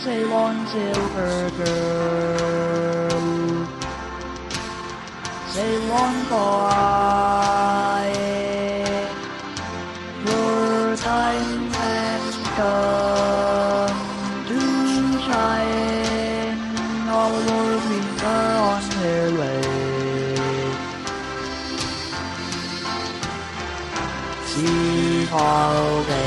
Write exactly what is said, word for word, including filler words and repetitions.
sail on, silver girl. Sail on, boy. Your time has come to shine. All your queens are on their way. See how they